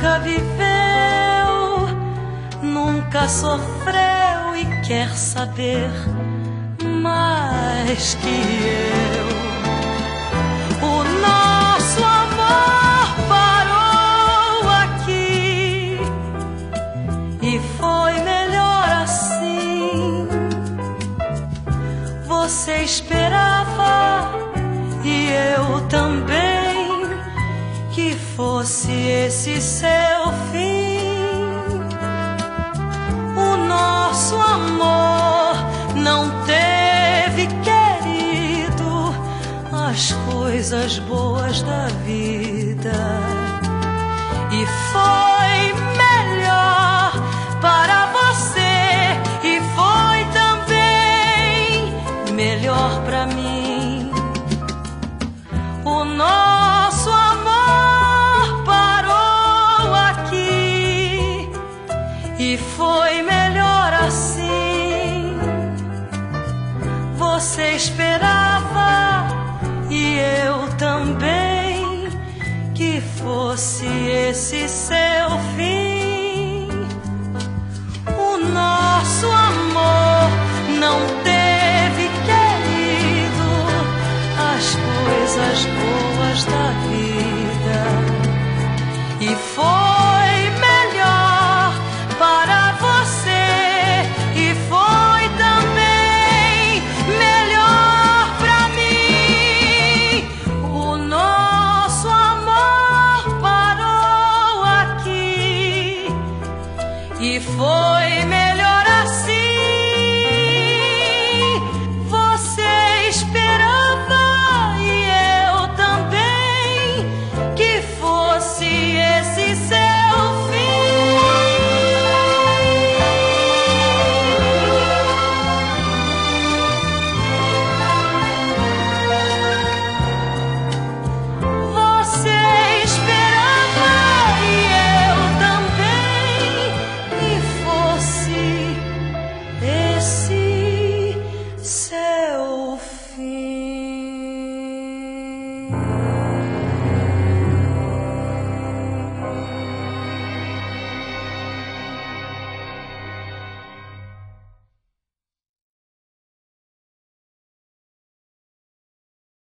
nunca viveu, nunca sofreu e quer saber mais que eu. O nosso amor parou aqui e foi melhor assim. Você esperava e eu também que fosse esse seu fim. O nosso amor não teve, querido, as coisas boas da vida, e foi melhor para você e foi também melhor para mim. O nosso amor parou aqui e foi melhor assim. Você esperava e eu também que fosse esse seu fim.